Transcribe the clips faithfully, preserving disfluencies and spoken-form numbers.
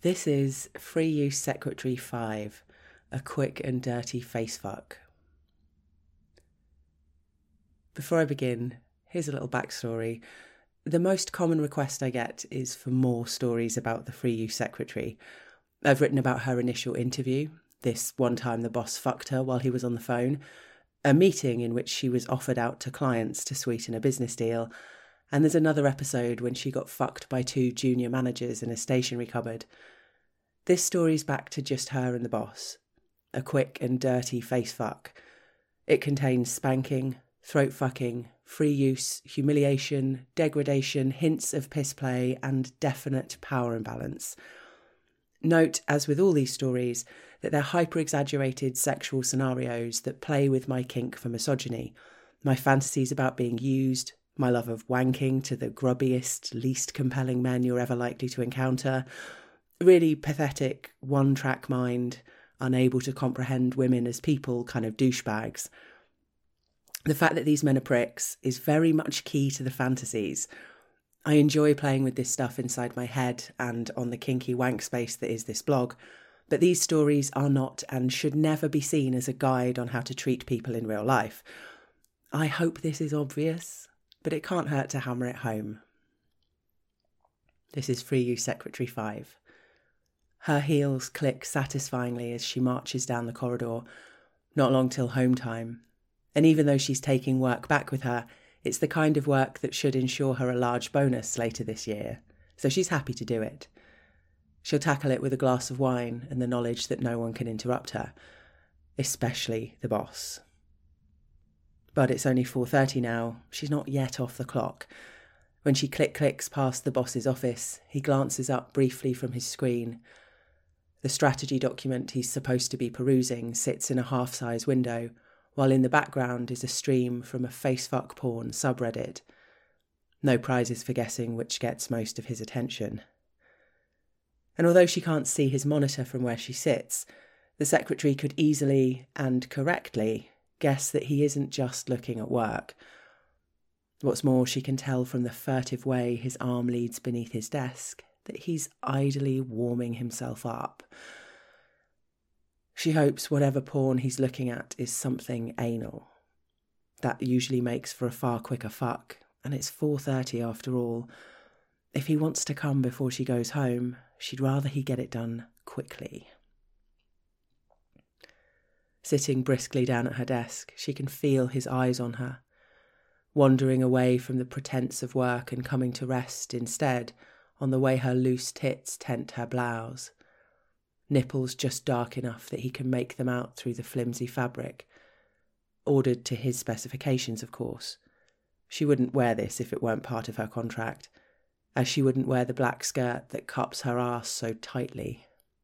This is Free Use Secretary five, a quick and dirty facefuck. Before I begin, here's a little backstory. The most common request I get is for more stories about the Free Use Secretary. I've written about her initial interview, this one time the boss fucked her while he was on the phone, a meeting in which she was offered out to clients to sweeten a business deal, and there's another episode when she got fucked by two junior managers in a stationery cupboard. This story's back to just her and the boss. A quick and dirty face fuck. It contains spanking, throat fucking, free use, humiliation, degradation, hints of piss play, and definite power imbalance. Note, as with all these stories, that they're hyper-exaggerated sexual scenarios that play with my kink for misogyny, my fantasies about being used, my love of wanking to the grubbiest, least compelling men you're ever likely to encounter, really pathetic, one-track mind, unable to comprehend women as people kind of douchebags. The fact that these men are pricks is very much key to the fantasies. I enjoy playing with this stuff inside my head and on the kinky wank space that is this blog, but these stories are not and should never be seen as a guide on how to treat people in real life. I hope this is obvious, but it can't hurt to hammer it home. This is Free Use Secretary five. Her heels click satisfyingly as she marches down the corridor, not long till home time. And even though she's taking work back with her, it's the kind of work that should ensure her a large bonus later this year, so she's happy to do it. She'll tackle it with a glass of wine and the knowledge that no one can interrupt her, especially the boss. But it's only four thirty now. She's not yet off the clock. When she click-clicks past the boss's office, he glances up briefly from his screen. The strategy document he's supposed to be perusing sits in a half-size window, while in the background is a stream from a facefuck porn subreddit. No prizes for guessing which gets most of his attention. And although she can't see his monitor from where she sits, the secretary could easily and correctly guess that he isn't just looking at work. What's more, she can tell from the furtive way his arm leads beneath his desk that he's idly warming himself up. She hopes whatever porn he's looking at is something anal. That usually makes for a far quicker fuck, and it's four thirty after all. If he wants to come before she goes home, she'd rather he get it done quickly. Sitting briskly down at her desk, she can feel his eyes on her, wandering away from the pretense of work and coming to rest instead on the way her loose tits tent her blouse. Nipples just dark enough that he can make them out through the flimsy fabric. Ordered to his specifications, of course. She wouldn't wear this if it weren't part of her contract, as she wouldn't wear the black skirt that cups her arse so tightly.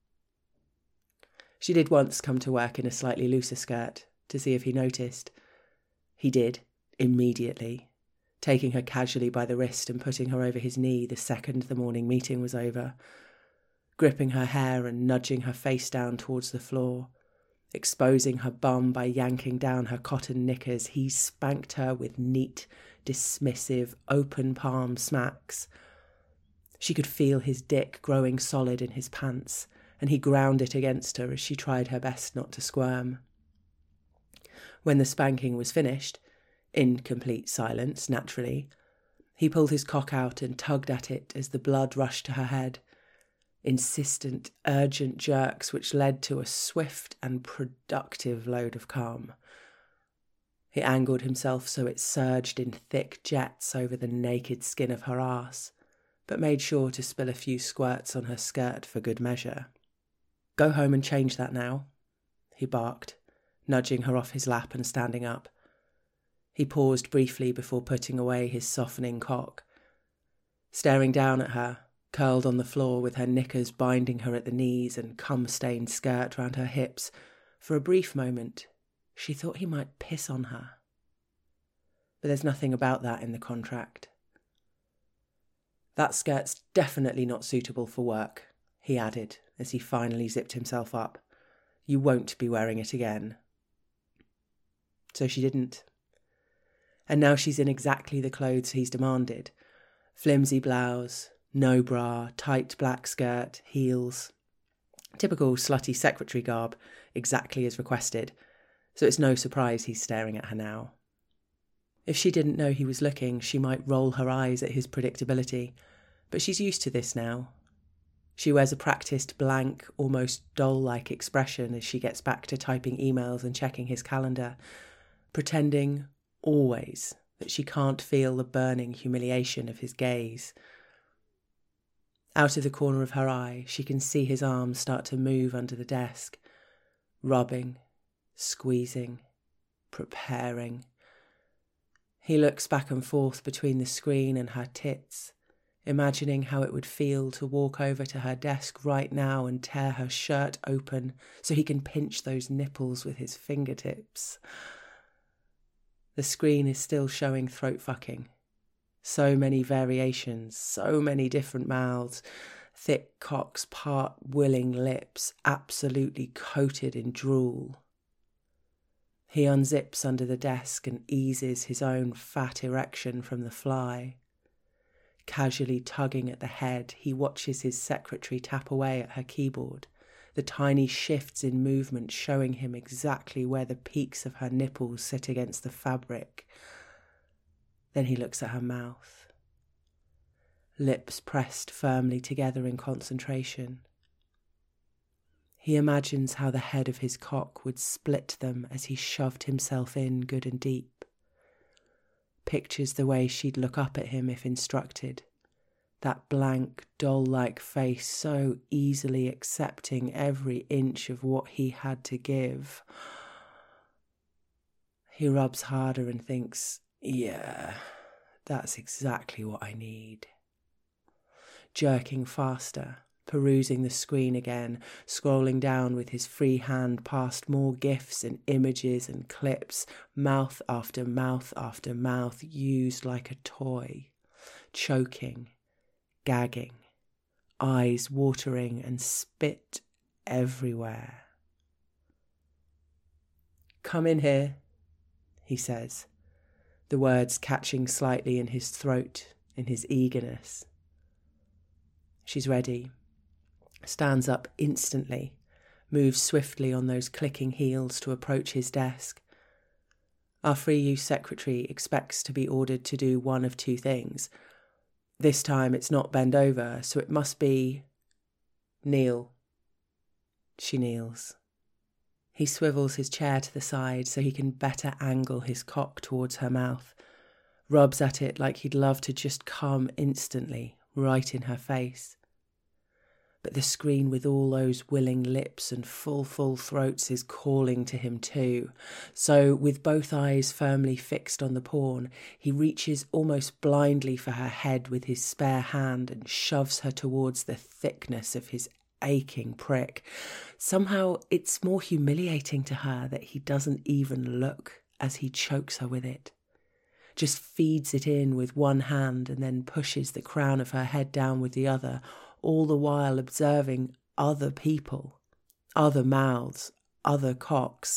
She did once come to work in a slightly looser skirt to see if he noticed. He did, immediately, taking her casually by the wrist and putting her over his knee the second the morning meeting was over, gripping her hair and nudging her face down towards the floor, exposing her bum by yanking down her cotton knickers. He spanked her with neat, dismissive, open palm smacks. She could feel his dick growing solid in his pants, and he ground it against her as she tried her best not to squirm. When the spanking was finished, in complete silence, naturally, he pulled his cock out and tugged at it as the blood rushed to her head. Insistent, urgent jerks which led to a swift and productive load of cum. He angled himself so it surged in thick jets over the naked skin of her arse, but made sure to spill a few squirts on her skirt for good measure. "Go home and change that now," he barked, nudging her off his lap and standing up. He paused briefly before putting away his softening cock. Staring down at her, curled on the floor with her knickers binding her at the knees and cum-stained skirt round her hips, for a brief moment she thought he might piss on her. But there's nothing about that in the contract. "That skirt's definitely not suitable for work," he added as he finally zipped himself up. "You won't be wearing it again." So she didn't. And now she's in exactly the clothes he's demanded. Flimsy blouse, No bra, tight black skirt, heels. Typical slutty secretary garb, exactly as requested, so it's no surprise he's staring at her now. If she didn't know he was looking, she might roll her eyes at his predictability, but she's used to this now. She wears a practiced, blank, almost doll-like expression as she gets back to typing emails and checking his calendar, pretending, always, that she can't feel the burning humiliation of his gaze. Out of the corner of her eye, she can see his arms start to move under the desk, rubbing, squeezing, preparing. He looks back and forth between the screen and her tits, imagining how it would feel to walk over to her desk right now and tear her shirt open so he can pinch those nipples with his fingertips. The screen is still showing throat fucking. So many variations, so many different mouths, thick cocks, part-willing lips, absolutely coated in drool. He unzips under the desk and eases his own fat erection from the fly. Casually tugging at the head, he watches his secretary tap away at her keyboard, the tiny shifts in movement showing him exactly where the peaks of her nipples sit against the fabric. Then he looks at her mouth. Lips pressed firmly together in concentration. He imagines how the head of his cock would split them as he shoved himself in good and deep. Pictures the way she'd look up at him if instructed. That blank, doll-like face so easily accepting every inch of what he had to give. He rubs harder and thinks, yeah, that's exactly what I need. Jerking faster, perusing the screen again, scrolling down with his free hand past more gifs and images and clips, mouth after mouth after mouth used like a toy, choking, gagging, eyes watering and spit everywhere. Come in here, he says, the words catching slightly in his throat in his eagerness. She's ready, stands up instantly, moves swiftly on those clicking heels to approach his desk. Our free use secretary expects to be ordered to do one of two things. This time it's not bend over, so it must be kneel. She kneels. He swivels his chair to the side so he can better angle his cock towards her mouth, rubs at it like he'd love to just come instantly, right in her face. But the screen with all those willing lips and full, full throats is calling to him too. So, with both eyes firmly fixed on the porn, he reaches almost blindly for her head with his spare hand and shoves her towards the thickness of his aching prick. Somehow, it's more humiliating to her that he doesn't even look as he chokes her with it. Just feeds it in with one hand and then pushes the crown of her head down with the other, all the while observing other people, other mouths, other cocks.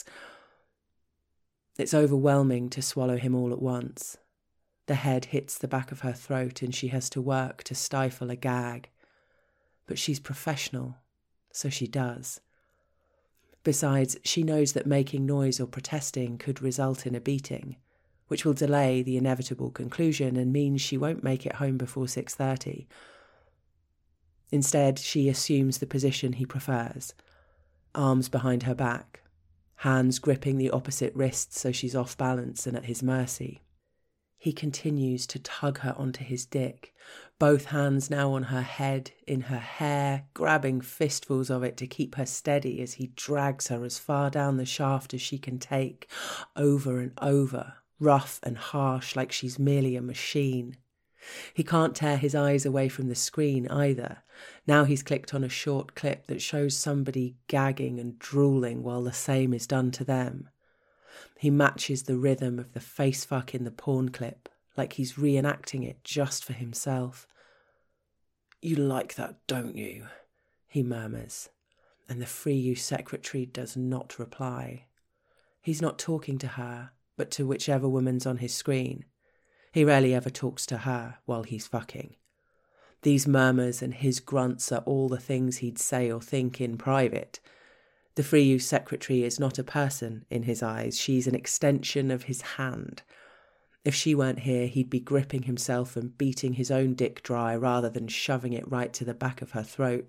It's overwhelming to swallow him all at once. The head hits the back of her throat and she has to work to stifle a gag. But she's professional, so she does. Besides, she knows that making noise or protesting could result in a beating, which will delay the inevitable conclusion and means she won't make it home before six thirty. Instead, she assumes the position he prefers, arms behind her back, hands gripping the opposite wrist so she's off balance and at his mercy. He continues to tug her onto his dick, both hands now on her head, in her hair, grabbing fistfuls of it to keep her steady as he drags her as far down the shaft as she can take, over and over, rough and harsh like she's merely a machine. He can't tear his eyes away from the screen either. Now he's clicked on a short clip that shows somebody gagging and drooling while the same is done to them. He matches the rhythm of the face fuck in the porn clip, like he's reenacting it just for himself. "You like that, don't you?" he murmurs, and the free use secretary does not reply. He's not talking to her, but to whichever woman's on his screen. He rarely ever talks to her while he's fucking. These murmurs and his grunts are all the things he'd say or think in private. The Free Use secretary is not a person in his eyes. She's an extension of his hand. If she weren't here, he'd be gripping himself and beating his own dick dry rather than shoving it right to the back of her throat.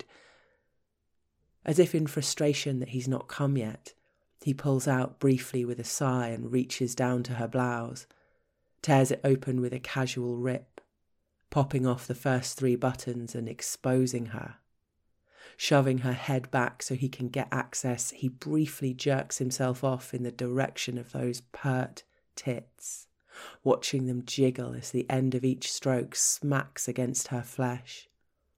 As if in frustration that he's not come yet, he pulls out briefly with a sigh and reaches down to her blouse, tears it open with a casual rip, popping off the first three buttons and exposing her. Shoving her head back so he can get access, he briefly jerks himself off in the direction of those pert tits, watching them jiggle as the end of each stroke smacks against her flesh.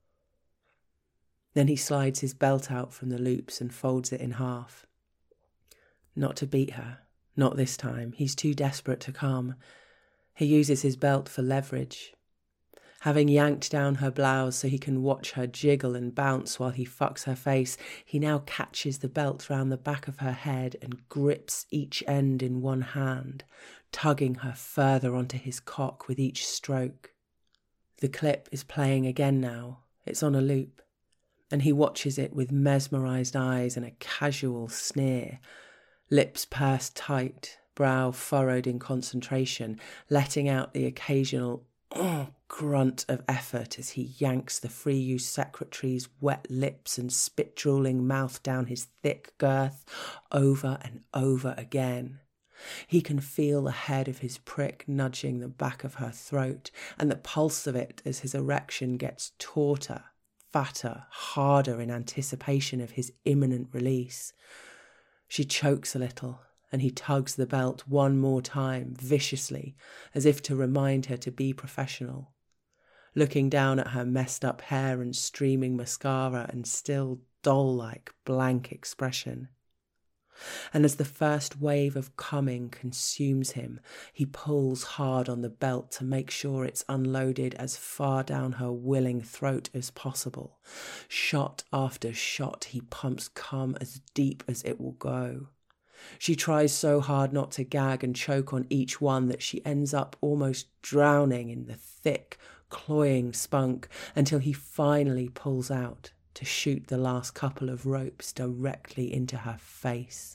Then he slides his belt out from the loops and folds it in half. Not to beat her, not this time. He's too desperate to come. He uses his belt for leverage. Having yanked down her blouse so he can watch her jiggle and bounce while he fucks her face, he now catches the belt round the back of her head and grips each end in one hand, tugging her further onto his cock with each stroke. The clip is playing again now. It's on a loop, and he watches it with mesmerised eyes and a casual sneer, lips pursed tight, brow furrowed in concentration, letting out the occasional oh, grunt of effort as he yanks the Free Use secretary's wet lips and spit-drooling mouth down his thick girth over and over again. He can feel the head of his prick nudging the back of her throat and the pulse of it as his erection gets tauter, fatter, harder in anticipation of his imminent release. She chokes a little, and he tugs the belt one more time, viciously, as if to remind her to be professional, looking down at her messed up hair and streaming mascara and still doll-like blank expression. And as the first wave of coming consumes him, he pulls hard on the belt to make sure it's unloaded as far down her willing throat as possible. Shot after shot, he pumps cum as deep as it will go. She tries so hard not to gag and choke on each one that she ends up almost drowning in the thick, cloying spunk until he finally pulls out to shoot the last couple of ropes directly into her face.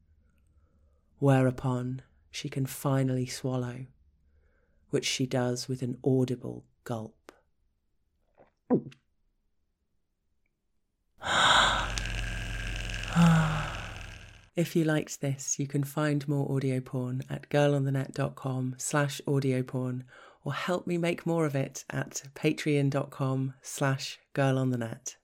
Whereupon she can finally swallow, which she does with an audible gulp. If you liked this, you can find more audio porn at girlonthenet.com slash audio porn or help me make more of it at patreon.com slash girlonthenet.